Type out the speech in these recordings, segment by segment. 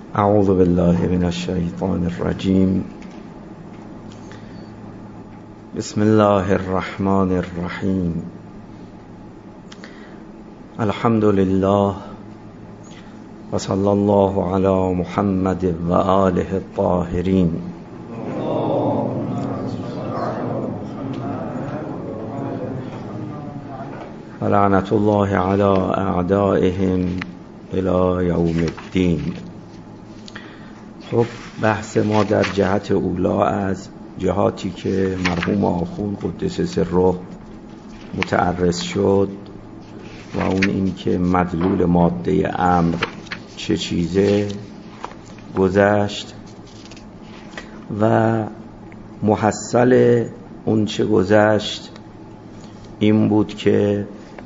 اعوذ بالله من الشیطان الرجیم. بسم الله الرحمن الرحیم. الحمد لله و صلی الله علی محمد و آله الطاهرین. و لعنت الله علی اعدائهم الی یوم الدین. خب بحث ما در جهت اولا از جهاتی که مرحوم آخوند قدس سره متعرض شد و اون این که مدلول ماده امر چه چیزه گذشت و محصل اون چه گذشت این بود که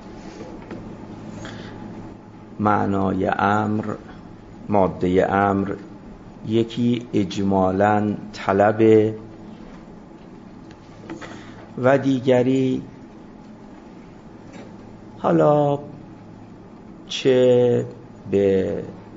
معنای امر، ماده امر، یکی اجمالاً طلب و دیگری حالا چه به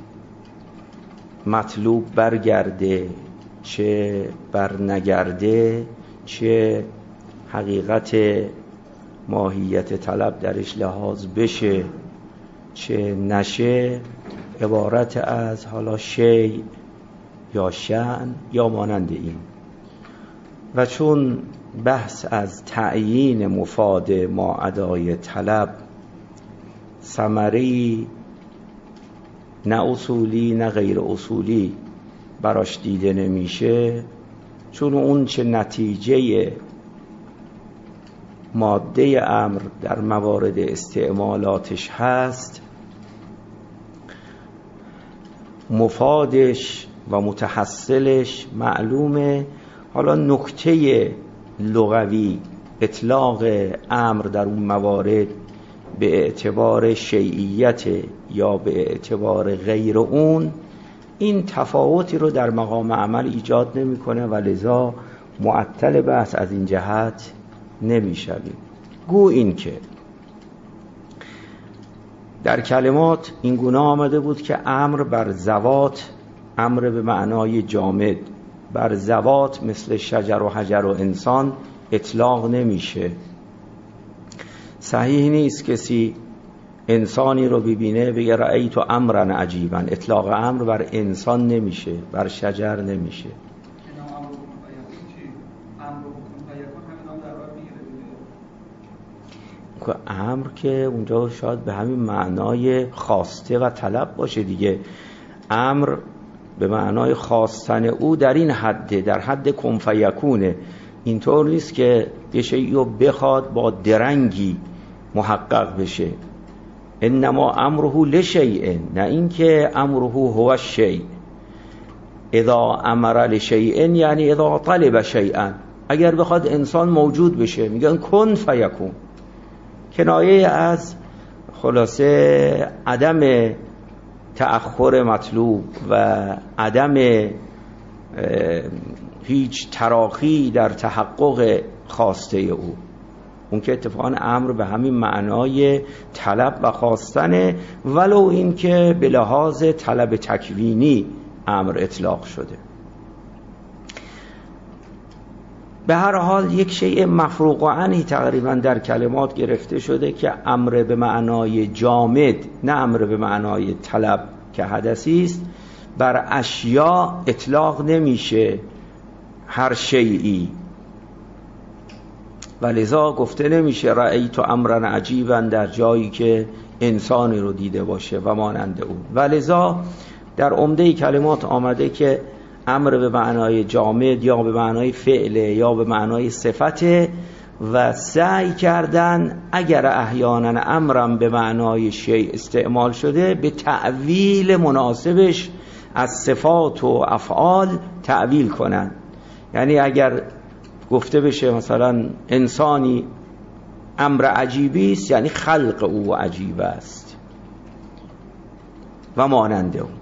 مطلوب برگرده چه بر نگرده، چه حقیقت ماهیت طلب درش لحاظ بشه چه نشه، عبارت از حالا شیء یا شأن یا مانند این. و چون بحث از تعیین مفاد ما ادای طلب ثمره‌ای نه اصولی نه غیر اصولی براش دیده نمیشه، چون اون چه نتیجه ماده امر در موارد استعمالاتش هست مفادش و متحصلش معلومه. حالا نکته لغوی اطلاق امر در اون موارد به اعتبار شیعیت یا به اعتبار غیر اون، این تفاوتی رو در مقام عمل ایجاد نمیکنه و لذا معطل بحث از این جهت نمیشویم. گو این که در کلمات این گونه آمده بود که امر بر ذوات، امر به معنای جامد، بر ذوات مثل شجر و حجر و انسان اطلاق نمیشه. صحیح نیست کسی انسانی رو ببینه بگه رأیت امرا عجیبا. اطلاق امر بر انسان نمیشه، بر شجر نمیشه. امر که اونجا شاید به همین معنای خواسته و طلب باشه دیگه. امر به معنای خواستن او در این حده، در حد کن فیکونه. اینطور نیست که یه شیئی رو بخواد با درنگی محقق بشه. انما امره لشیء، نه اینکه امره هو الشیء. اذا امر لشیء یعنی اذا طلب شیئا. اگر بخواد انسان موجود بشه میگن کن فیکون، کنایه از خلاصه عدم تأخر مطلوب و عدم هیچ تراخی در تحقق خواسته او. اون که اتفاقا امر به همین معنای طلب و خواستنه، ولو این که به لحاظ طلب تکوینی امر اطلاق شده. به هر حال یک شیء مفروغ عنه تقریبا در کلمات گرفته شده که امر به معنای جامد، نه امر به معنای طلب که حدثی است، بر اشیاء اطلاق نمیشه هر شیئی. و لذا گفته نمیشه رأیت امرا عجیبا در جایی که انسانی رو دیده باشه و مانند اون. و لذا در عمده کلمات آمده که امر به معنای جامد یا به معنای فعل یا به معنای صفته، و سعی کردن اگر احیانا امرم به معنای شیء استعمال شده به تأویل مناسبش از صفات و افعال تأویل کنن. یعنی اگر گفته بشه مثلا انسانی امر عجیبی است، یعنی خلق او عجیب است و مانند اون.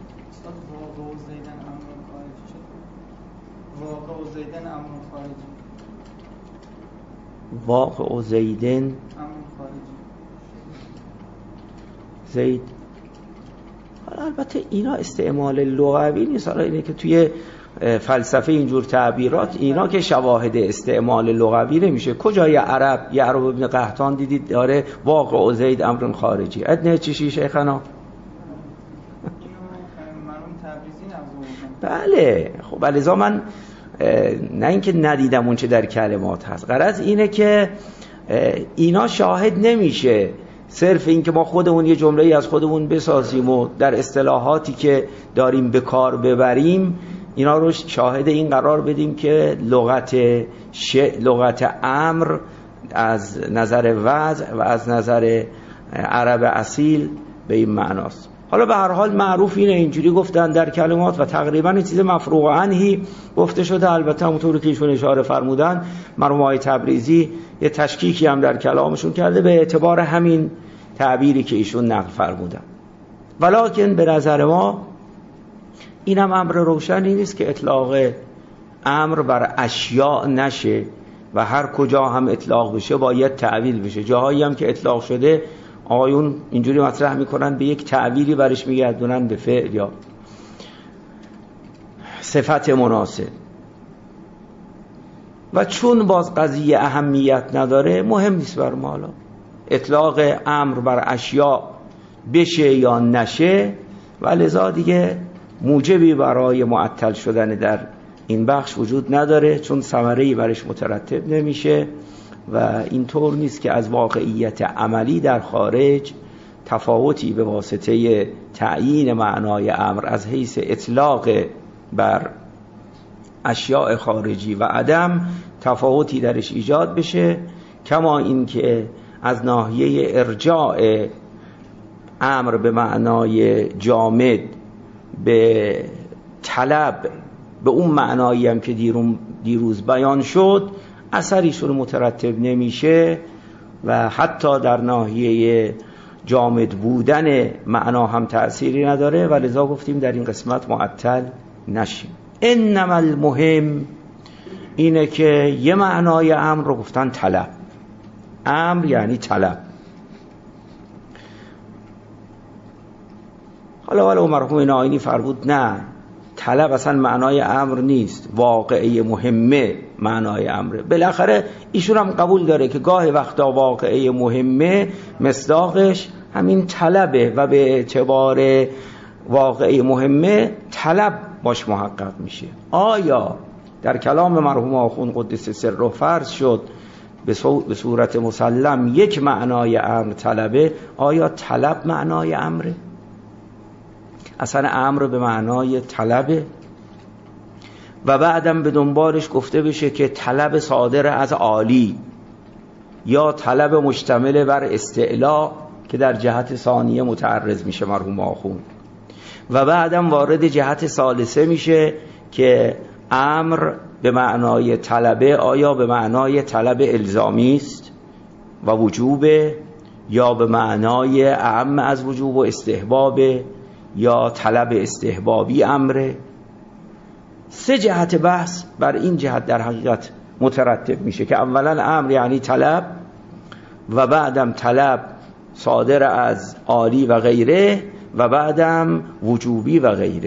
واقع و زیدن زید البته اینا استعمال لغوی نیست، حالا اینه که توی فلسفه اینجور تعبیرات اینا که شواهد استعمال لغوی نمیشه. کجای عرب یعرب ابن قحطان دیدید داره واقع زید امر خارجی ادنه چیشی شیخنا؟ بله خب بلذا من نه اینکه ندیدم اون چه در کلمات هست، غرض اینه که اینا شاهد نمیشه صرف این که ما خودمون یه جمله‌ای از خودمون بسازیم و در اصطلاحاتی که داریم به کار ببریم اینا رو شاهد این قرار بدیم که لغت امر از نظر وضع و از نظر عرب اصیل به این معناست. حالا به هر حال معروف اینه اینجوری گفتن در کلمات و تقریبا این چیز مفروغ عنهی گفته شده. البته همونطور که ایشون اشاره فرمودن مرحوم آقای تبریزی یه تشکیکی هم در کلامشون کرده به اعتبار همین تعبیری که ایشون نقل فرمودن. ولکن به نظر ما اینم امر روشنی نیست که اطلاق امر بر اشیاء نشه و هر کجا هم اطلاق بشه باید تعویل بشه. جاهایی هم که اطلاق شده آقایون اینجوری مطرح میکنن به یک تعبیری برش میگردونن به فعل یا صفت مناسب و چون باز قضیه اهمیت نداره مهم نیست بر ما حالا اطلاق امر بر اشیاء بشه یا نشه و لذا دیگه موجبی برای معطل شدن در این بخش وجود نداره چون ثمره‌ای برش مترتب نمیشه و اینطور نیست که از واقعیت عملی در خارج تفاوتی به واسطه تعیین معنای امر از حیث اطلاق بر اشیاء خارجی و عدم تفاوتی درش ایجاد بشه، کما این که از ناحیه ارجاع امر به معنای جامد به طلب به اون معنایی هم که دیروز بیان شد اثریشون مترتب نمیشه و حتی در ناحیه جامد بودن معنا هم تأثیری نداره و لذا گفتیم در این قسمت معطل نشیم. انما المهم اینه که یه معنای امر رو گفتن طلب. امر یعنی طلب. حالا مرحوم نائینی فرمود نه طلب اصلا معنای امر نیست، واقعه مهمه معنای امره. بالاخره ایشون هم قبول داره که گاه وقتا واقعه مهمه مصداقش همین طلبه و به اعتبار واقعه مهمه طلب باش محقق میشه. آیا در کلام مرحوم آخوند قدس سره فرض شد به صورت مسلم یک معنای امر طلبه، آیا طلب معنای امره؟ اصلا امر به معنای طلبه و بعدم به دنبالش گفته بشه که طلب صادر از عالی یا طلب مشتمل بر استعلا که در جهت ثانیه متعرض میشه مرحوم آخوند و بعدم وارد جهت ثالثه میشه که امر به معنای طلبه آیا به معنای طلب الزامی است و وجوبه یا به معنای اعم از وجوب و استحبابه یا طلب استحبابی امره. سه جهت بحث بر این جهت در حقیقت مترتب میشه که اولا امر یعنی طلب و بعدم طلب صادر از عالی و غیره و بعدم وجوبی و غیره.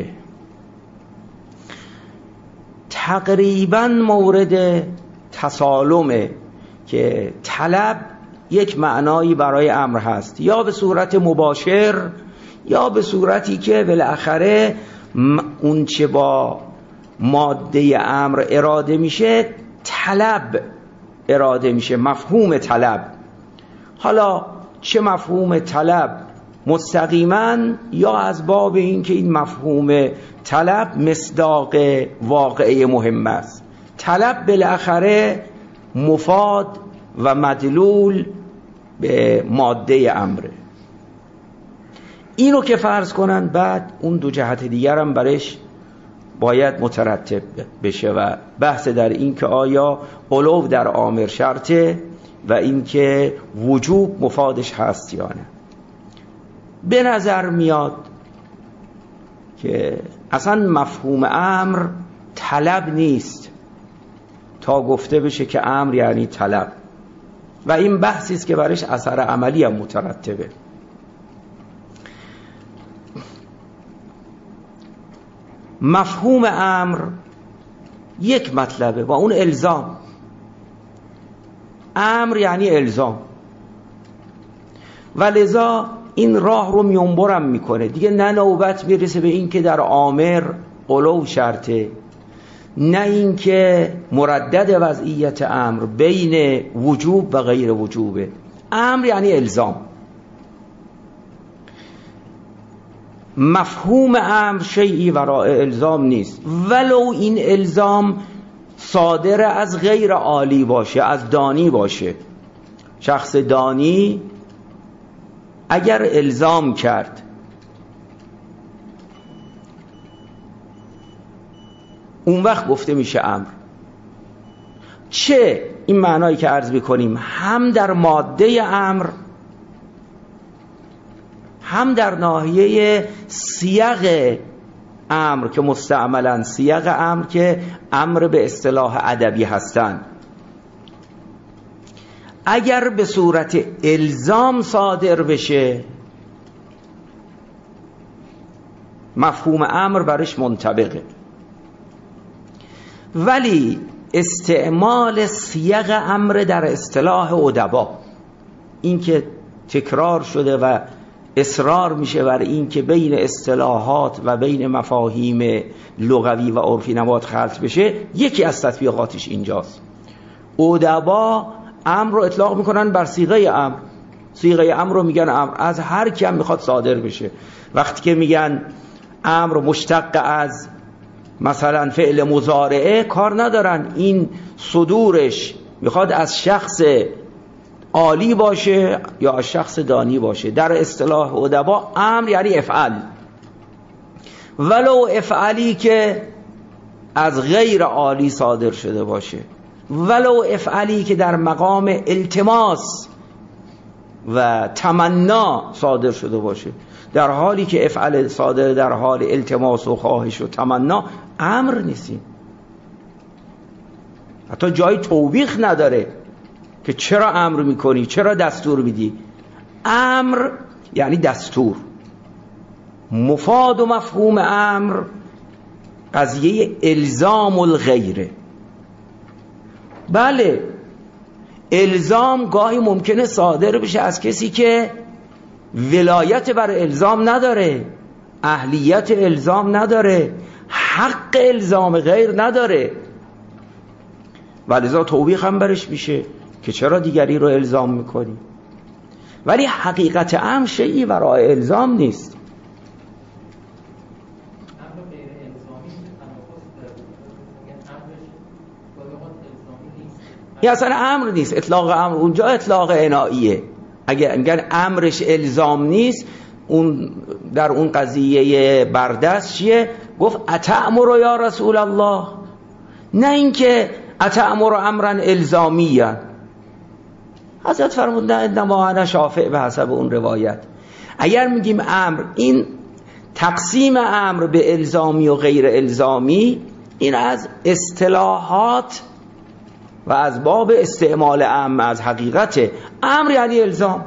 تقریبا مورد تسالمه که طلب یک معنایی برای امر هست یا به صورت مباشر یا به صورتی که بالاخره اون چه با ماده امر اراده میشه طلب اراده میشه، مفهوم طلب. حالا چه مفهوم طلب مستقیما یا از باب این که این مفهوم طلب مصداق واقعه مهم است. طلب بالاخره مفاد و مدلول به ماده امره. اینو که فرض کنن بعد اون دو جهت دیگر هم برش باید مترتب بشه و بحث در این که آیا علو در آمر شرطه و این که وجوب مفادش هست یا نه. به نظر میاد که اصلا مفهوم امر طلب نیست تا گفته بشه که امر یعنی طلب و این بحثی است که برش اثر عملی هم مترتبه. مفهوم امر یک مطلبه و اون الزام. امر یعنی الزام و لذا این راه رو میونبرم میکنه دیگه. نه نوبت میرسه به این که در آمر غلو شرطه، نه این که مردد وضعیت امر بین وجوب و غیر وجوبه. امر یعنی الزام. مفهوم امر شیئی وراء الزام نیست، ولو این الزام صادر از غیر عالی باشه، از دانی باشه. شخص دانی اگر الزام کرد اون وقت گفته میشه امر. چه این معنایی که عرض بکنیم هم در ماده امر، هم در ناحیه سیاق امر که مستعملا سیاق امر که امر به اصطلاح ادبی هستند. اگر به صورت الزام صادر بشه مفهوم امر برش منطبقه، ولی استعمال سیاق امر در اصطلاح ادبا، این که تکرار شده و اصرار میشه بر این که بین اصطلاحات و بین مفاهیم لغوی و عرفی نباید خلط بشه، یکی از تطبیقاتش اینجاست. ادبا امر رو اطلاق میکنن بر صیغه امر. صیغه امر رو میگن امر از هر کی هم میخواد صادر بشه. وقتی که میگن امر مشتق از مثلا فعل مضارعه، کار ندارن این صدورش میخواد از شخص عالی باشه یا از شخص دانی باشه. در اصطلاح ادبا امر یعنی افعل، ولو افعلی که از غیر عالی صادر شده باشه، ولو افعلی که در مقام التماس و تمنا صادر شده باشه. در حالی که افعل صادر در حال التماس و خواهش و تمنا امر نیستیم، حتی جای توبیخ نداره که چرا امر میکنی، چرا دستور میدی. امر یعنی دستور. مفاد و مفهوم امر قضیه الزام الغیره. بله الزام گاهی ممکنه صادر بشه از کسی که ولایت بر الزام نداره، اهلیت الزام نداره، حق الزام غیر نداره، ولذا توبیخ هم برش میشه که چرا دیگری رو الزام میکنی. ولی حقیقت امر شیئی ورای الزام نیست. این اصلا امر نیست. اطلاق امر اونجا اطلاق عناییه. اگر میگن امرش الزام نیست، اون در اون قضیه بردست چیه؟ گفت اتأمر یا رسول الله، نه اینکه اتأمر امرا الزامیا. حضرت فرمودن انما انا شافع به حسب اون روایت. اگر میگیم امر، این تقسیم امر به الزامی و غیر الزامی این از اصطلاحات و از باب استعمال امر از حقیقت امر یعنی الزام.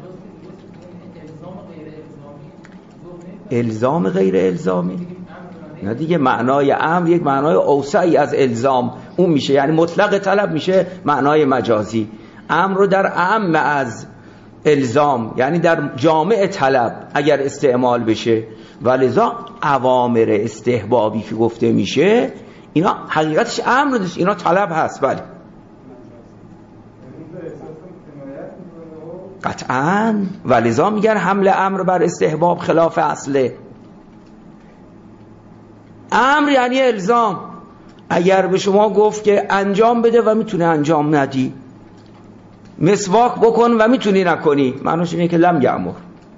الزام غیر الزامی نه دیگه. معنای امر یک معنای اوسعی از الزام اون میشه، یعنی مطلق طلب میشه معنای مجازی. امر رو در اعم از الزام یعنی در جامع طلب اگر استعمال بشه، ولذا اوامر استحبابی که گفته میشه اینا حقیقتش امر نیست، اینا طلب هست. بله قطعاً، ولذا میگن حمل امر بر استحباب خلاف اصله. امر یعنی الزام. اگر به شما گفت که انجام بده و میتونه انجام ندی، مسواک بکن و میتونی نکنی، معنیش اینه که لم یأمر.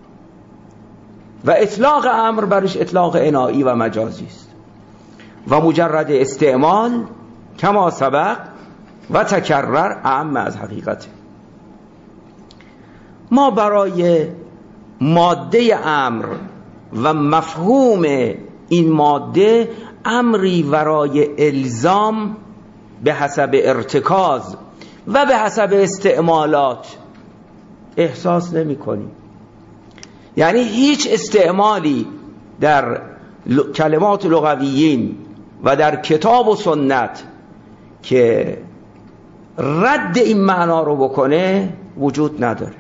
و اطلاق امر برش اطلاق عنایی و مجازی است و مجرد استعمال کما سبق و تکرر اعم از حقیقته. ما برای ماده امر و مفهوم این ماده امری ورای الزام به حسب ارتکاز و به حسب استعمالات احساس نمی کنیم. یعنی هیچ استعمالی در کلمات لغویین و در کتاب و سنت که رد این معنا رو بکنه وجود نداره.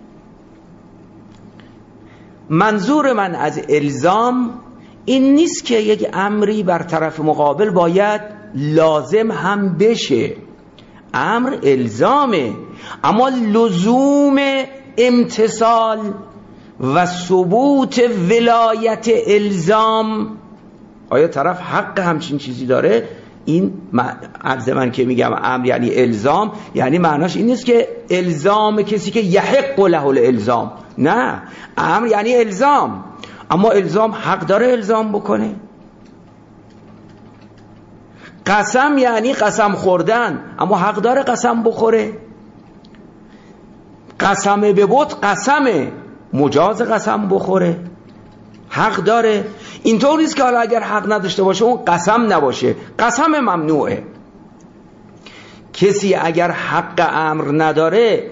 منظور من از الزام این نیست که یک امری بر طرف مقابل باید لازم هم بشه. امر الزامه، اما لزوم امتثال و ثبوت ولایت الزام، آیا طرف حق همچین چیزی داره؟ این عرض من که میگم امر یعنی الزام، یعنی معناش این نیست که الزام کسی که یحق له الالزام، نه، امر یعنی الزام، اما الزام حق داره الزام بکنه. قسم یعنی قسم خوردن، اما حق داره قسم بخوره. قسم به بت قسمه، مجاز قسم بخوره، حق داره. اینطور نیست که حالا اگر حق نداشته باشه اون قسم نباشه، قسم ممنوعه. کسی اگر حق امر نداره،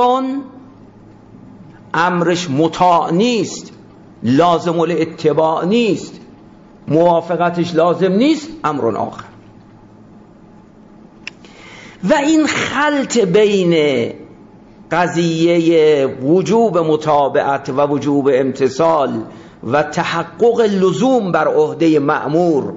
امرش مطاع نیست، لازم الاتباع نیست، موافقتش لازم نیست، امر آخر. و این خلط بین قضیه وجوب متابعت و وجوب امتثال و تحقق لزوم بر عهده مأمور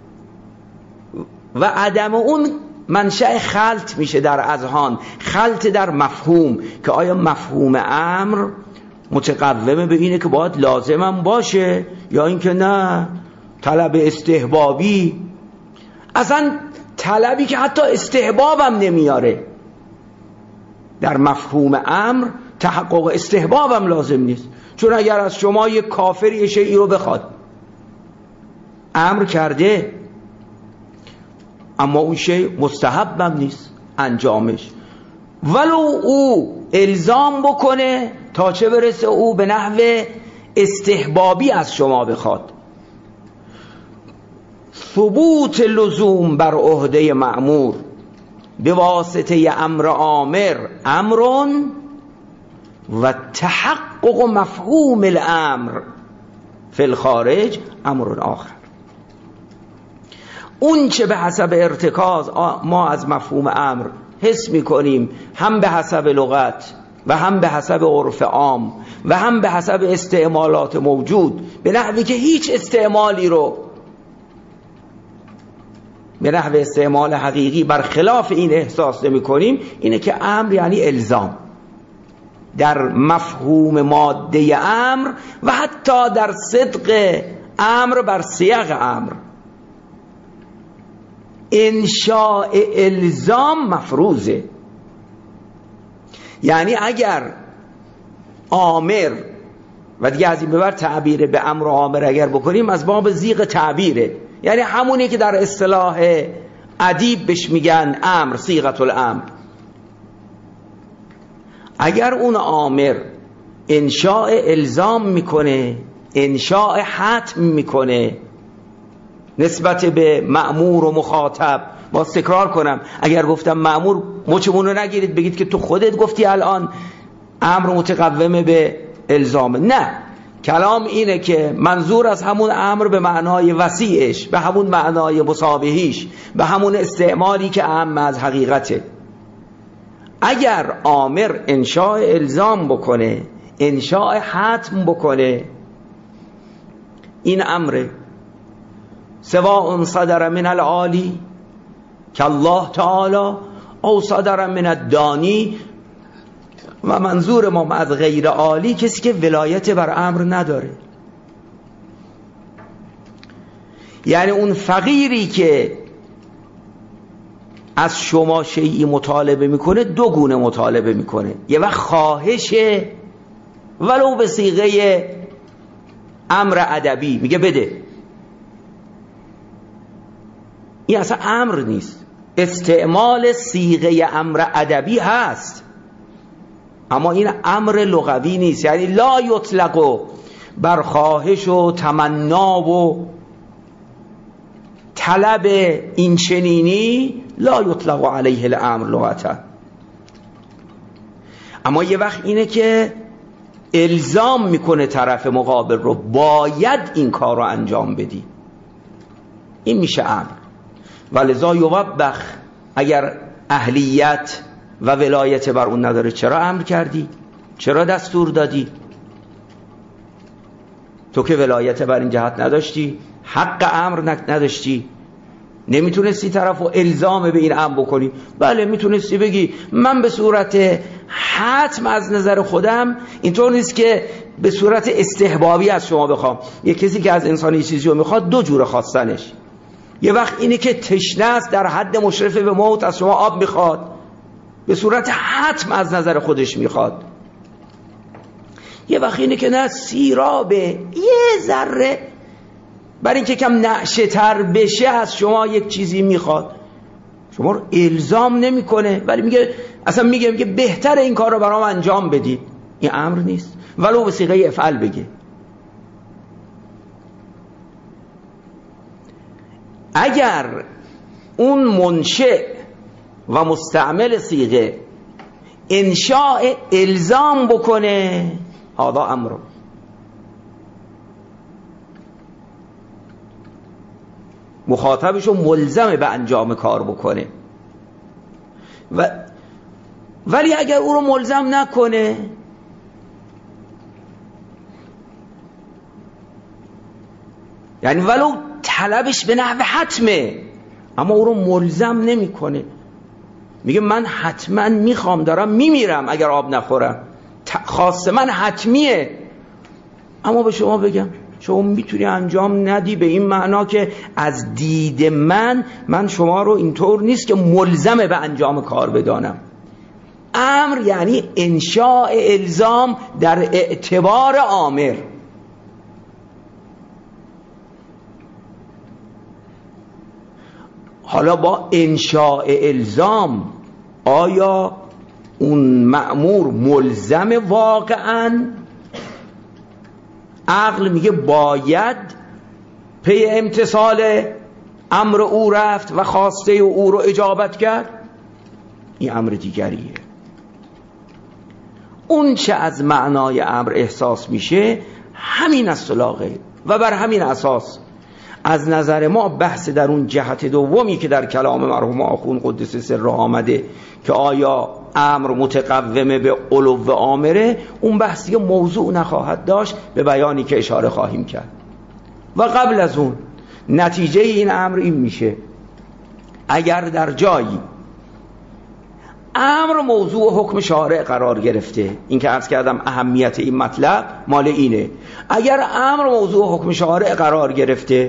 و عدم اون منشأ خلط میشه در اذهان، خلط در مفهوم، که آیا مفهوم امر متقومه به اینه که باید لازمم باشه یا اینکه نه طلب استحبابی، اصلا طلبی که حتی استحبابم نمیاره. در مفهوم امر تحقق استحبابم لازم نیست، چون اگر از شما یک کافر یه شیئی رو بخواد، امر کرده اما اون شیء مستحبم نیست انجامش، ولو او الزام بکنه تا چه برسه او به نحو استحبابی از شما بخواد. ثبوت لزوم بر عهده مأمور به واسطه امر آمر امرون و تحقق مفهوم الامر فی الخارج امر آخر. اون چه به حسب ارتکاز ما از مفهوم امر حس میکنیم، هم به حسب لغت و هم به حسب عرف عام و هم به حسب استعمالات موجود، به نحوی که هیچ استعمالی رو به نحو استعمال حقیقی برخلاف این احساس نمی کنیم، اینه که امر یعنی الزام در مفهوم ماده امر و حتی در صدق امر بر سیاق امر. انشاء الزام مفروضه، یعنی اگر آمر، و دیگه از این به بعد تعبیر به امر و آمر اگر بکنیم از باب زیغ تعبیره، یعنی همونی که در اصطلاح ادیب بهش میگن امر، صیغه الامر. اگر اون آمر انشاء الزام میکنه، انشاء حتم میکنه نسبت به مأمور و مخاطب، باز تکرار کنم، اگر گفتم مأمور مچمون رو نگیرید بگید که تو خودت گفتی الان امر متقومه به الزام، نه، کلام اینه که منظور از همون امر به معنای وسیعش، به همون معنای مشابهیش، به همون استعمالی که اعم از حقیقته. اگر آمر انشاء الزام بکنه، انشاء حتم بکنه، این امره، سواء صدر من العالی که الله تعالی او صدر من الدانی، و منظور ما از غیر عالی کسی که ولایت بر امر نداره، یعنی اون فقیری که از شما شیئی مطالبه میکنه دو گونه مطالبه میکنه، یه وقت خواهشه ولو به صیغه امر ادبی میگه بده، این اصلا امر نیست، استعمال صیغه امر ادبی هست اما این امر لغوی نیست، یعنی لا یطلق بر خواهش و تمنا و طلب این چنینی، لا یطلق علیه الامر لغتا. اما یه وقت اینه که الزام میکنه طرف مقابل رو باید این کار رو انجام بدی، این میشه امر. ولذا یوبخ، اگر اهلیت و ولایت بر اون نداره چرا امر کردی؟ چرا دستور دادی؟ تو که ولایت بر این جهت نداشتی، حق امر نداشتی، نمیتونستی طرف رو الزام به این امر بکنی. بله میتونستی بگی من به صورت حتم از نظر خودم، اینطور نیست که به صورت استحبابی از شما بخوام. یه کسی که از انسان یه چیزی رو میخواد دو جور خواستنش، یه وقت اینه که تشنه است در حد مشرف به موت از شما آب میخواد، به صورت حتم از نظر خودش میخواد. یه وقت اینه که نه، سیرابه یه ذره برای اینکه کم نعشه تر بشه از شما یک چیزی میخواد، شما رو الزام نمیکنه ولی میگه اصلا میگه بهتره این کار رو برام انجام بدید. این امر نیست، ولو به صیغه افعل بگه. اگر اون منشأ و مستعمل صیغه انشاء الزام بکنه، هذا امر، مخاطبشو ملزم به انجام کار بکنه. ولی اگر او رو ملزم نکنه، یعنی ولو طلبش به نحو حتمه اما او رو ملزم نمیکنه، میگه من حتما میخوام، دارم میمیرم اگر آب نخورم، خواست من حتمیه، اما به شما بگم شما میتونی انجام ندی، به این معنا که از دید من شما رو اینطور نیست که ملزم به انجام کار بدانم. امر یعنی انشاء الزام در اعتبار آمر. حالا با انشاء الزام آیا اون مأمور ملزم واقعاً؟ عقل میگه باید پی امتثال امر او رفت و خواسته او رو اجابت کرد، این امر دیگریه. اون چه از معنای امر احساس میشه همین است لا غیر. و بر همین اساس از نظر ما بحث در اون جهت دومی که در کلام مرحوم آخوند قدس سره آمده که آیا امر متقومه به علو آمره، اون بحثی که موضوع نخواهد داشت به بیانی که اشاره خواهیم کرد. و قبل از اون نتیجه این امر این میشه اگر در جایی امر موضوع حکم شارع قرار گرفته، این که عرض کردم اهمیت این مطلب مال اینه، اگر امر موضوع حکم شارع قرار گرفته،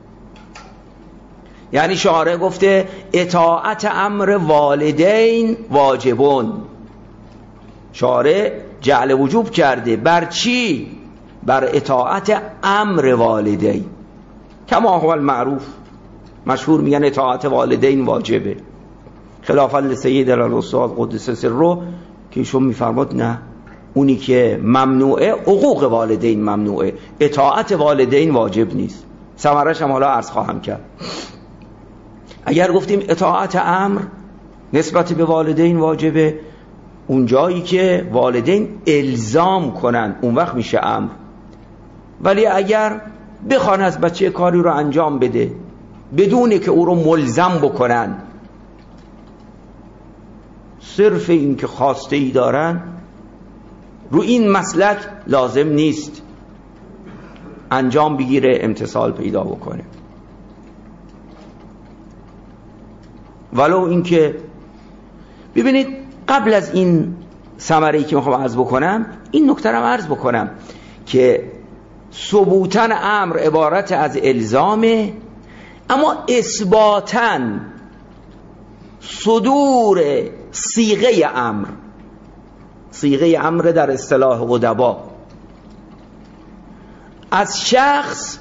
یعنی شارع گفته اطاعت امر والدین واجبون، شارع جعل وجوب کرده بر چی؟ بر اطاعت امر والدین، کما هو المعروف، مشهور میگن اطاعت والدین واجبه، خلافا لسید الاستاذ قدس سره که ایشون میفرماد نه، اونی که ممنوعه حقوق والدین ممنوعه، اطاعت والدین واجب نیست. ثمرش هم حالا عرض خواهم کرد. اگر گفتیم اطاعت امر نسبت به والدین واجبه، اون جایی که والدین الزام کنن اون وقت میشه امر. ولی اگر بخوان از بچه کاری رو انجام بده بدون که او رو ملزم بکنن، صرف این که خواسته ای دارن، رو این مسلک لازم نیست انجام بگیره، امتثال پیدا بکنه. ولو این که ببینید قبل از این ثمره‌ای که میخوام عرض بکنم، این نکته رو عرض بکنم که ثبوتاً امر عبارت از الزامه، اما اثباتاً صدور صیغه امر، صیغه امر در اصطلاح ادبا از شخص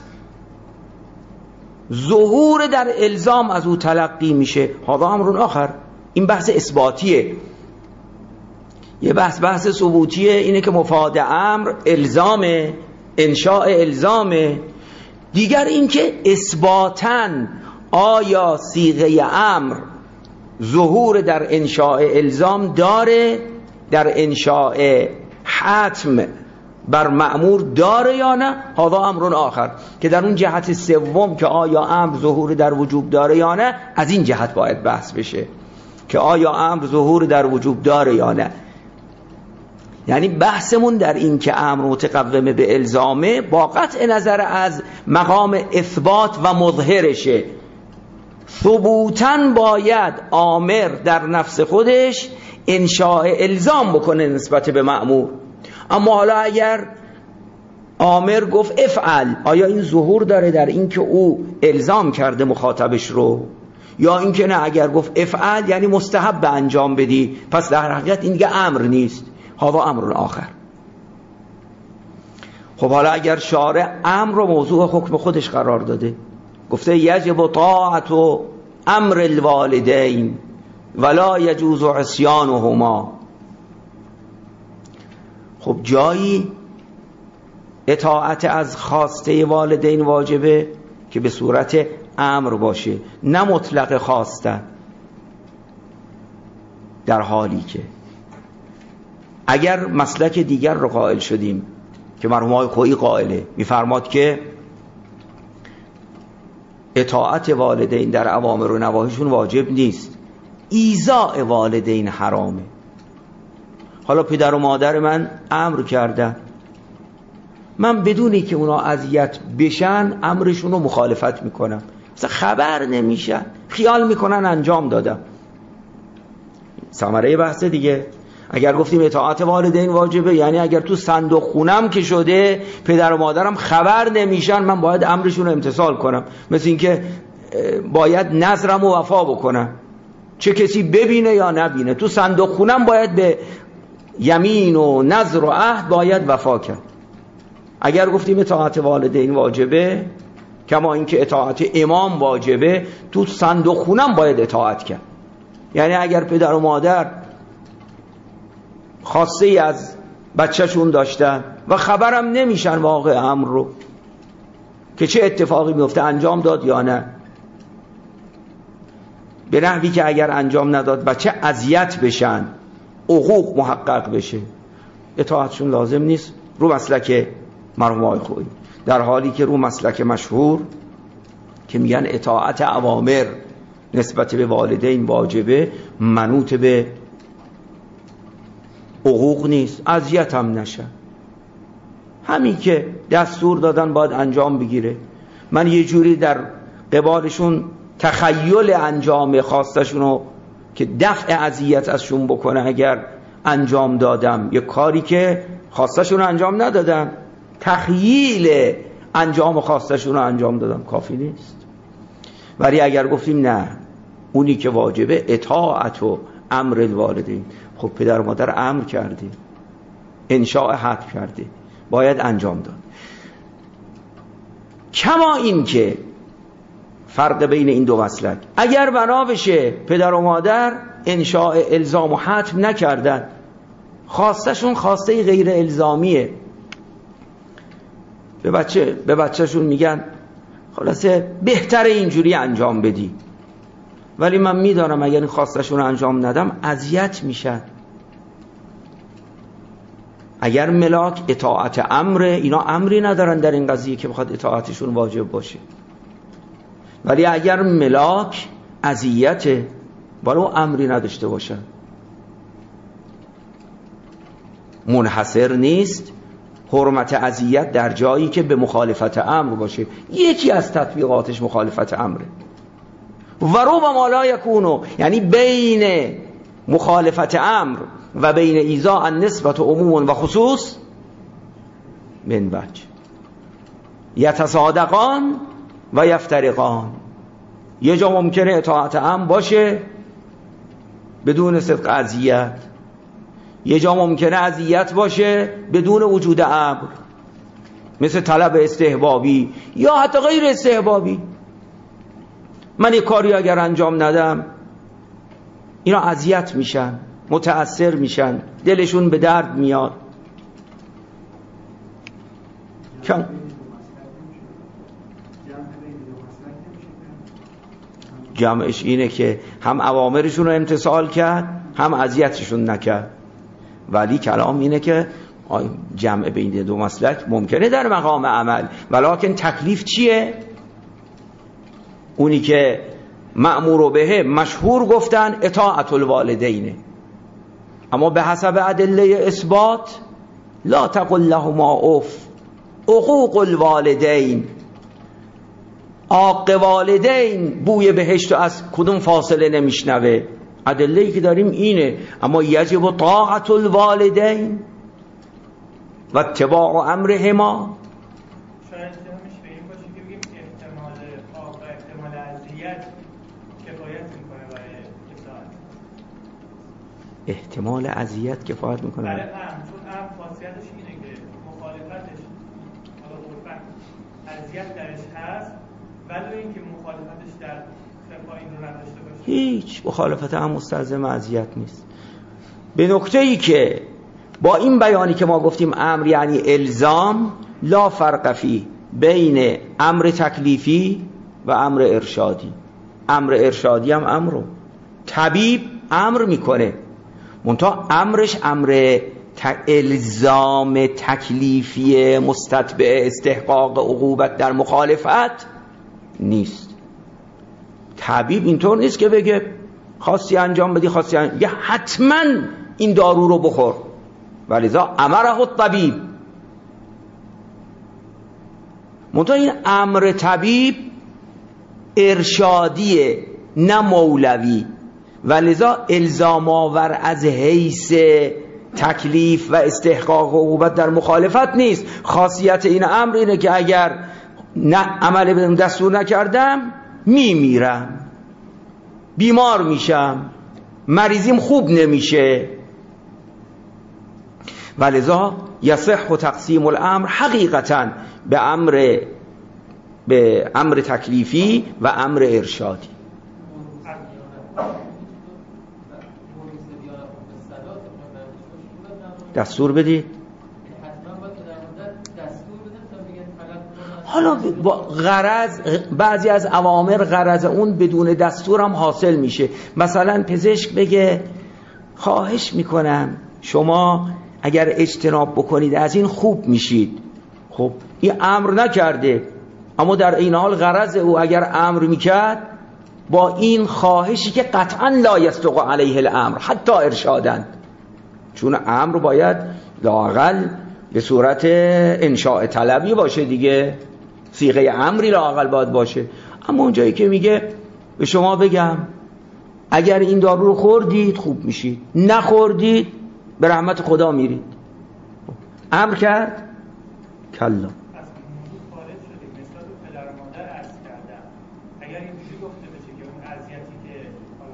ظهور در الزام از او تلقی میشه، هذا امر آخر. این بحث اثباتیه. یه بحث ثبوتیه، اینه که مفاد امر الزامه، انشاء الزامه. دیگر این که اثباتاً آیا صیغه امر ظهور در انشاء الزام داره، در انشاء حتم بر مأمور داره یا نه، هذا امر آخر، که در اون جهت سوم که آیا امر ظهور در وجوب داره یا نه، از این جهت باید بحث بشه که آیا امر ظهور در وجوب داره یا نه. یعنی بحثمون در این که امر متقوم به الزامه با قطع نظر از مقام اثبات و مظهرشه، ثبوتاً باید آمر در نفس خودش انشاء الزام بکنه نسبت به مأمور. اما حالا اگر آمر گفت افعل، آیا این ظهور داره در این که او الزام کرده مخاطبش رو، یا این که نه اگر گفت افعل یعنی مستحب به انجام بدی، پس در حقیقت این دیگه امر نیست، هذا امر آخر. خب حالا اگر شارع امر رو موضوع حکم خودش قرار داده، گفته یجب طاعت امر الوالدین ولا یجوز عصیانهما، خب جایی اطاعت از خواسته والدین واجبه که به صورت امر باشه، نه مطلق خواستن، در حالی که اگر مسلک دیگر رو قائل شدیم که مرحوم آقای خویی قائله، میفرماد که اطاعت والدین در اوامر و نواهیشون واجب نیست، ایذاء والدین حرامه. حالا پدر و مادر من امر کردن، من بدونی که اونا اذیت بشن امرشون رو مخالفت میکنم، مثلا خبر نمیشن، خیال میکنن انجام دادم. ثمره بحث دیگه. اگر گفتیم اطاعت والدین واجبه، یعنی اگر تو صندوق خونم که شده پدر و مادرم خبر نمیشن، من باید امرشون رو امتثال کنم، مثل اینکه باید نظرم رو وفا بکنم، چه کسی ببینه یا نبینه، تو صندوق خونم باید به یمین و نظر و عهد باید وفا کرد. اگر گفتیم اطاعت والدین واجبه، کما اینکه اطاعت امام واجبه، تو صندوق خونم باید اطاعت کرد. یعنی اگر پدر و مادر خواسته ای از بچهشون داشتن و خبرم نمیشن واقع امر رو که چه اتفاقی میفته، انجام داد یا نه، به نحوی که اگر انجام نداد بچه اذیت بشن، حقوق محقق بشه، اطاعتشون لازم نیست، رو مسلک مرحوم آقای خویی. در حالی که رو مسلک مشهور که میگن اطاعت اوامر نسبت به والدین واجبه، منوط به حقوق نیست، اذیت هم نشن، همین که دستور دادن باید انجام بگیره. من یه جوری در قبالشون تخیل انجام خواستشونو که دفع اذیت ازشون بکنه اگر انجام دادم، یه کاری که خواستشون انجام ندادم، تخیل انجام خواستشون رو انجام دادم، کافی نیست. ولی اگر گفتیم نه، اونی که واجبه اطاعت و امر الوالدین، خب پدر و مادر امر کرده، انشاء حد کرده، باید انجام داد. کما این که فرق بین این دو مسلک، اگر بنا بشه پدر و مادر انشاء الزام و حتم نکردن، خواستشون خواسته غیر الزامیه، به بچهشون میگن خلاصه بهتره اینجوری انجام بدی، ولی من میدارم اگر این خواستشون انجام ندم اذیت میشن. اگر ملاک اطاعت امر، اینا امری ندارن در این قضیه که بخواد اطاعتشون واجب باشه، ولی اگر ملاک اذیت، ولو امری نداشته باشن، منحصر نیست حرمت اذیت در جایی که به مخالفت امر باشه، یکی از تطبیقاتش مخالفت امره. و ربما لا یکونو، یعنی بین مخالفت امر و بین ایذاء النسبت عموم و خصوص من وجه یتصادقان و یفترقان. یه جا ممکنه اطاعت امر باشه بدون صدق اذیت، یه جا ممکنه اذیت باشه بدون وجود امر، مثل طلب استحبابی یا حتی غیر استحبابی. من یک کاری اگر انجام ندم اینا اذیت میشن، متأثر میشن، دلشون به درد میاد. جمعش اینه که هم اوامرشون رو امتثال کرد هم اذیتشون نکرد، ولی کلام اینه که جمع بین دو مسلک ممکنه در مقام عمل، ولکن تکلیف چیه؟ اونی که مأمور به مشهور گفتن اطاعت الوالدین، اما به حسب ادله اثبات لا تقل لهما اف، عقوق الوالدین، عاق والدین بوی بهشت از کدوم فاصله نمیشنوه. ادله‌ای که داریم اینه، اما یجب طاعت الوالدین و اتباع امرهما. شاید میشه به این باشه که بگیم احتمال عاق و احتمال اذیت کفایت میکنه برای اطاعت. احتمال اذیت کفایت میکنه برای چون خاصیتش اینه که مخالفتش حالا اذیت درش هست، ولی اینکه مخالفتش در خفا این رو نداشته باشه. هیچ مخالفت هم مستلزم اذیت نیست. به نکته‌ای که با این بیانی که ما گفتیم امر یعنی الزام، لا فرق فی بین امر تکلیفی و امر ارشادی. امر ارشادی هم امرو، طبیب امر میکنه، منتها امرش امر الزام تکلیفی مستتبع استحقاق عقوبت در مخالفت نیست. طبیب اینطور نیست که بگه خواستی انجام بدی، خواستی انجام، یه حتما این دارو رو بخور، ولذا امره الطبیب. منتها این امر طبیب ارشادیه نه مولوی، ولذا الزام آور از حیث تکلیف و استحقاق عقوبت در مخالفت نیست. خاصیت این امر اینه که اگر نه عمل بدم دستور نکردم میمیرم، بیمار میشم، مریضیم خوب نمیشه. ولذا یصح تقسیم الامر حقیقتا به امر تکلیفی و امر ارشادی. دستور بدید. حالا با غرض بعضی از اوامر غرض اون بدون دستور هم حاصل میشه. مثلا پزشک بگه خواهش میکنم شما اگر اجتناب بکنید از این خوب میشید. خب این امر نکرده، اما در این حال غرض او اگر امر میکرد با این خواهشی که قطعا لا یصدق علیه الامر حتی ارشادن، چون امر باید لااقل به صورت انشاء طلبی باشه دیگه، صیغه امری لااقل باید باشه. اما اونجایی که میگه به شما بگم اگر این دارو رو خوردید خوب میشید، نخوردید به رحمت خدا میرید، امر کرد کلا. از موضوع خارج شدیم، نسبت به پدر و مادر عرض کردم اگر اینجوری گفته بشه که اون اذیتی که حالا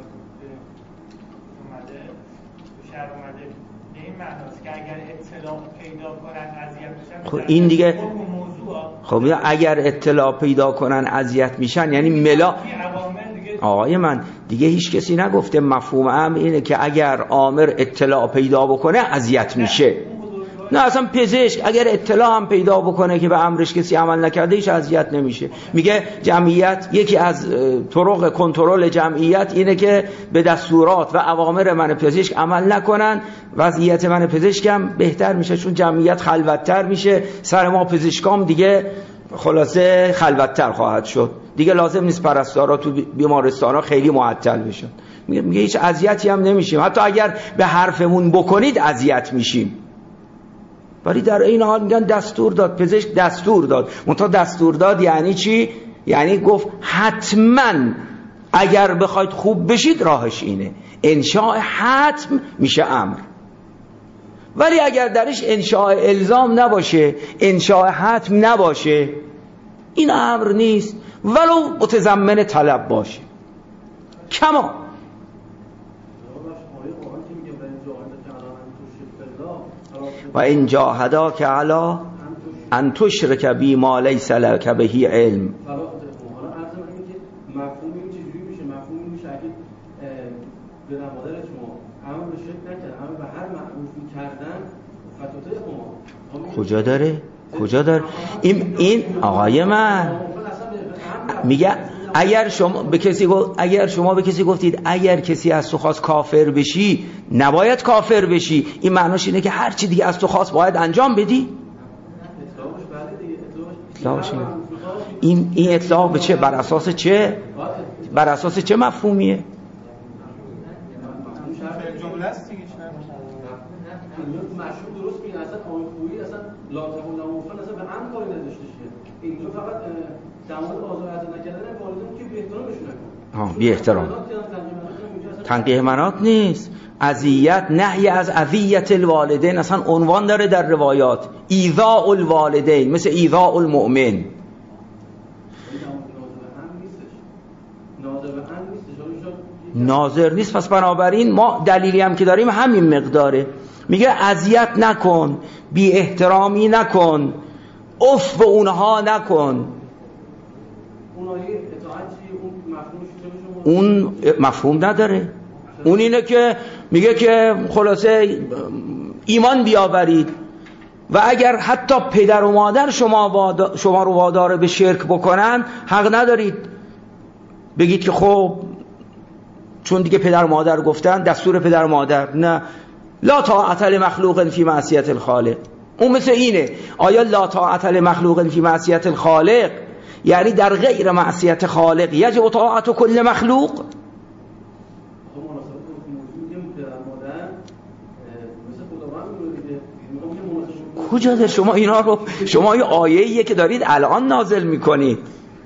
اومده تو شهر اومده به این معناست که اگر اطلاع پیدا کنن اذیت میشن، خب این دیگه خب اگر اطلاع پیدا کنن اذیت میشن یعنی ملا. آقای من دیگه هیچ کسی نگفته مفهوم امر اینه که اگر آمر اطلاع پیدا بکنه اذیت میشه. نه اصلا پزشک اگر اطلاع هم پیدا بکنه که به امرش کسی عمل نکرده هیچ اذیت نمیشه. میگه جمعیت یکی از طرق کنترل جمعیت اینه که به دستورات و اوامر من پزشک عمل نکنن، وضعیت من پزشکم بهتر میشه چون جمعیت خلوت‌تر میشه، سر ما پزشکام دیگه خلاصه خلوت‌تر خواهد شد، دیگه لازم نیست پرستارا تو بیمارستانا خیلی معطل بشن. میگه هیچ اذیتی هم نمیشیم، حتی اگر به حرفمون بکنید اذیت میشیم. ولی در این حال میگن دستور داد، پزشک دستور داد. منتها دستور داد یعنی چی؟ یعنی گفت حتما اگر بخواید خوب بشید راهش اینه. انشاء حتم میشه امر. ولی اگر درش انشاء الزام نباشه، انشاء حتم نباشه، این امر نیست، ولو متضمن طلب باشه. کما و این جاهداک علی ان تشرک بی ما لیس لک به علم. مفهومی چجوری میشه؟ مفهومی میشه اگه به مادر شما امر به شرک نکرد، امر به هر معروفی کردن فتوته شما کجا داره؟ کجا داره؟ این آقای من میگه اگر شما به کسی گفتید اگر کسی از تو خواست کافر بشی نباید کافر بشی، این معناش اینه که هر چی دیگه از تو خواست باید انجام بدی؟ اطلاقش این اطلاق به چه؟ بر اساس چه؟ بر اساس چه مفهومیه؟ جمله است دیگه. مشروع درست میگه، اصلا آموزگاری اصلا لازم و ناموفن اصلا به هم کاری نداشته شه. اینجا فقط در مورد آزار اذیت نکردن والدین که بی احترامشون نکنه. بی احترام. تنقیح مناط نیست. اذیت، نهی از اذیت الوالدین اصلا عنوان داره در روایات. ایذاء الوالدین مثل ایذاء المؤمن. ناظر نیست. پس بنابراین ما دلیلی هم که داریم همین مقداره. میگه اذیت نکن، بی احترامی نکن، اف به اونها نکن. اون مفهوم نداره. اون اینه که میگه که خلاصه ایمان بیاورید و اگر حتی پدر و مادر شما رو وادار به شرک بکنن حق ندارید بگید که خب چون دیگه پدر و مادر گفتن دستور پدر و مادر. نه، لا طاعت لمخلوق فی معصیت الخالق. اون مثل اینه. آیا لا طاعت لمخلوق فی معصیت الخالق یعنی در غیر معصیت خالق یجب طاعت کل مخلوق؟ کجا ده شما اینا رو، شما یه آیه‌ایه که دارید الان نازل میکنید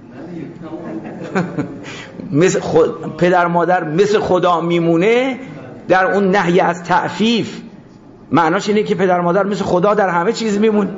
مثل پدر مادر مثل خدا میمونه در اون نهی از تعفیف. معناش اینه که پدر مادر مثل خدا در همه چیز میمونه.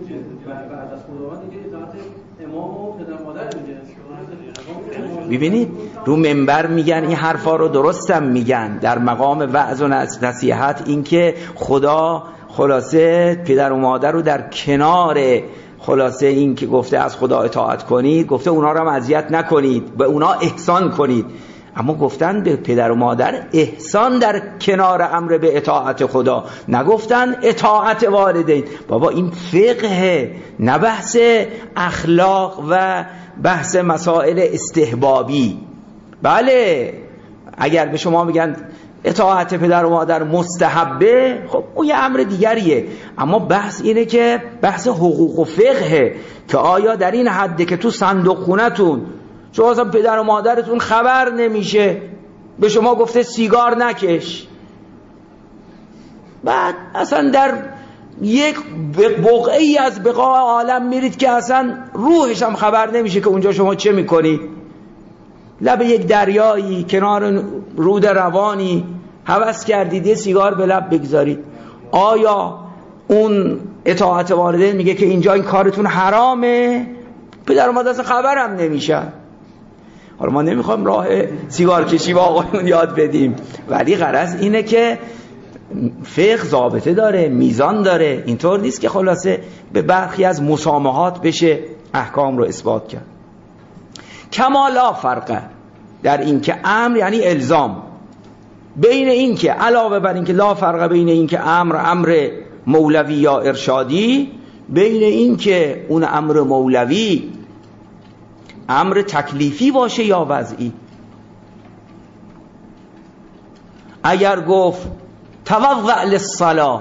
ببینید رو منبر میگن این حرفا رو، درستم میگن در مقام وعظ و نصیحت، این که خدا خلاصه پدر و مادر رو در کنار خلاصه این که گفته از خدا اطاعت کنید، گفته اونا رو هم اذیت نکنید، به اونا احسان کنید. اما گفتن به پدر و مادر احسان در کنار امر به اطاعت خدا، نگفتن اطاعت والدین. بابا این فقه، نه بحث اخلاق و بحث مسائل استحبابی. بله اگر به شما میگن اطاعت پدر و مادر مستحبه، خب اون یه امر دیگریه. اما بحث اینه که بحث حقوق و فقه که آیا در این حده که تو صندوق خونتون شما اصلا پدر و مادرتون خبر نمیشه به شما گفته سیگار نکش، بعد اصلا در یک بقعه‌ای از بقاع عالم میرید که اصلا روحش هم خبر نمیشه که اونجا شما چه میکنید، لب یک دریایی کنار رود روانی هوس کردید یه سیگار به لب بگذارید. آیا اون اطاعت والدین میگه که اینجا این کارتون حرامه؟ پدر و مادر اصلا خبرم نمیشه. حالا ما نمیخوام راه سیگار کشی با آقایون یاد بدیم، ولی غرض اینه که فقه ضابطه داره، میزان داره. اینطور نیست که خلاصه به برخی از مسامحات بشه احکام رو اثبات کرد. کما لا فرقه در این که امر یعنی الزام، بین این که علاوه بر این که لا فرقه بین این که امر مولوی یا ارشادی، بین این که اون امر مولوی امر تکلیفی باشه یا وضعی. اگر گفت توضع للصلاة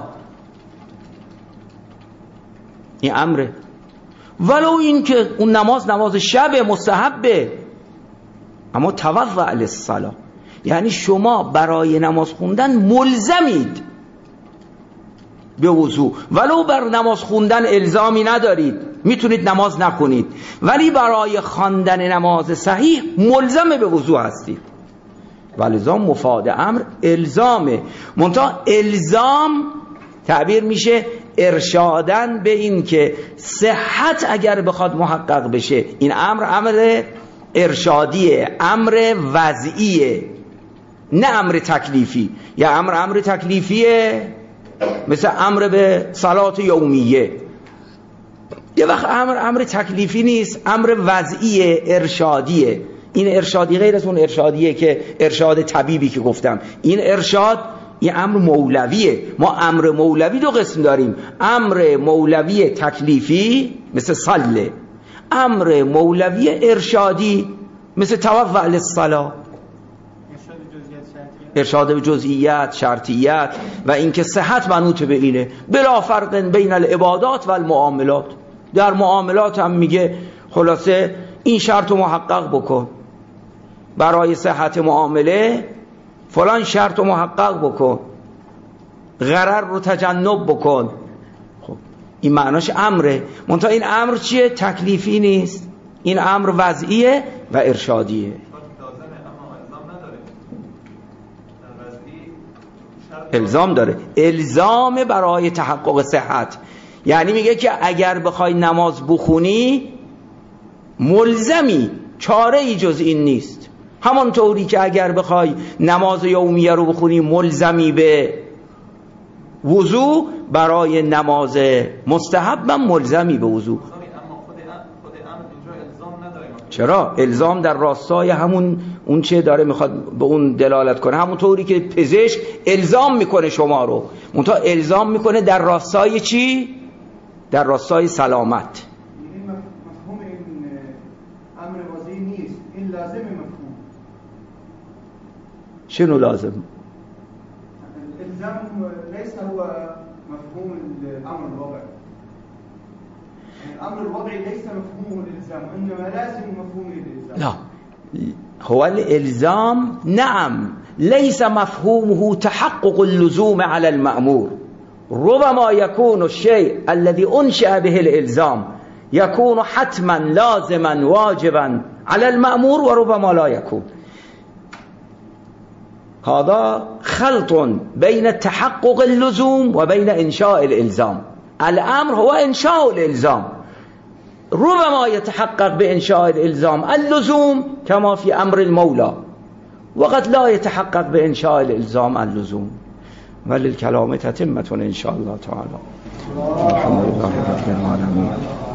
این امره، ولو این که اون نماز شب مستحبه، اما توضع للصلاة یعنی شما برای نماز خوندن ملزمید به وضو، ولو بر نماز خوندن الزامی ندارید، میتونید نماز نخونید، ولی برای خواندن نماز صحیح ملزم به وضو هستید. ولذا مفاد امر الزامه. منتها الزام تعبیر میشه ارشادن به این که صحت اگر بخواد محقق بشه این امر ارشادیه، امر وضعیه، نه امر تکلیفی. یا امر تکلیفیه مثل امر به صلات یومیه، یه وقت امر تکلیفی نیست، امر وضعیه، ارشادیه. این ارشادی غیر از اون ارشادیه که ارشاد طبیبی که گفتم. این ارشاد این امر مولویه. ما امر مولوی دو قسم داریم، امر مولوی تکلیفی مثل صله، امر مولوی ارشادی مثل توضع للصلاة، ارشاد به جزئیات، شرطیت و اینکه صحت منوط به اینه. بلا فرق بین العبادات و المعاملات. در معاملات هم میگه خلاصه این شرط رو محقق بکن، برای صحت معامله فلان شرط رو محقق بکن، غرر رو تجنب بکن. خب این معناش امره. منتها این امر چیه؟ تکلیفی نیست، این امر وضعیه و ارشادیه. الزام داره، الزام برای تحقق صحت. یعنی میگه که اگر بخوای نماز بخونی ملزمی، چاره ای جز این نیست. همانطوری که اگر بخوای نماز یومیه رو بخونی ملزمی به وضو، برای نماز مستحب من ملزمی به وضو. چرا؟ الزام در راستای همون اون چه داره میخواد به اون دلالت کنه. همونطوری که پزشک الزام میکنه شما رو، منتها الزام میکنه در راستای چی؟ در راستای سلامت. این مفهوم این امر واضحی نیست، این لازم مفهوم. شنو لازم؟ الزام ليس هو مفهوم الامر الوضعي. الامر الوضعي ليس مفهومه الالزام، انما لازم مفهوم الالزام. لا، هو الالزام نعم ليس مفهومه تحقق اللزوم على المأمور. ربما يكون الشيء الذي أنشأ به الإلزام يكون حتما لازما واجبا على المأمور وربما لا يكون. هذا خلط بين تحقق اللزوم وبين إنشاء الإلزام. الأمر هو إنشاء الإلزام، ربما يتحقق بإنشاء الإلزام اللزوم كما في أمر المولى، وقد لا يتحقق بإنشاء الإلزام اللزوم. وللكلام تتمة إن شاء الله تعالى. الحمد لله رب العالمين.